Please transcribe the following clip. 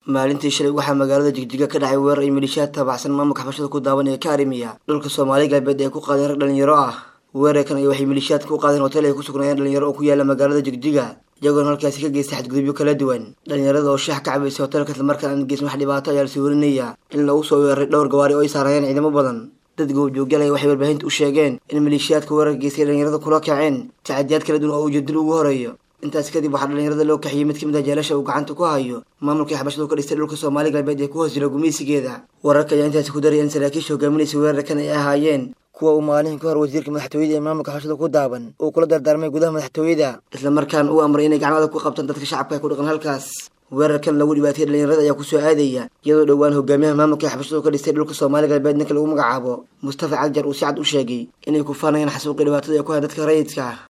maalintii shalay waxaa magaalada Jigjiga ka dhacay weerar ay milishaad taabacsan maamulka xabashada ku daawanaya Kaarimiya dhulka Soomaaliga galbeed ee ku qaadeen rag dhalinyaro ah. weerarkan ay waxay milishaad ku qaadeen hotel ay ku sugnaayeen dhalinyaro oo ku yaala magaalada Jigjiga iyagoo halkaasi ka geystay xadgudubyo kala duwan. dhalinyarada oo shax ka cabaysay hotelka isla markaana aan geysan wax dhibaato ayaa la soo warinaya in lagu soo weeraray dhowr gawaari oo ay saarayeen ciidamo badan. dad goobjoogalay waxay warbaahinta u sheegeen in milishaadka weerar geystay dhalinyarada kula kaceen tacadiyad kala duwan oo ujeedada ugu horeeyo. intaas kadib waxaa dhalinyarada loo kaxiyay mid kamid ah jeelasha uu gacanta ku hayo maamulka xabashada ka dhistay dhulka Soomaaliga galbeed ee ku hoos jira gumeysigeeda. wararka ayaa intaas ku daray in saraakiisha hogaaminaysa weerarkan ay ahaayeen kuwa uu maalin ka hor wasiirka madaxtooyada ee maamulka xabashada ku daaban uu kula dardaarmay gudaha madaxtooyada isla markaana uu amray inay gacmada ku qabtaan dadka shacabka ee ku dhaqan halkaas. weerarkan lagu dhibaatay dhalinyarada ayaa ku soo aadaya iyadoo dhowaan hogaamiyaha maamulka xabashada ka dhistay dhulka Soomaaliga galbeed ninka lagu magacaabo Mustafa Cagjar uu si cad u sheegay inay ku faanayaan xasuuqi dhibaatada ay ku hayaan dadka rayidka ah.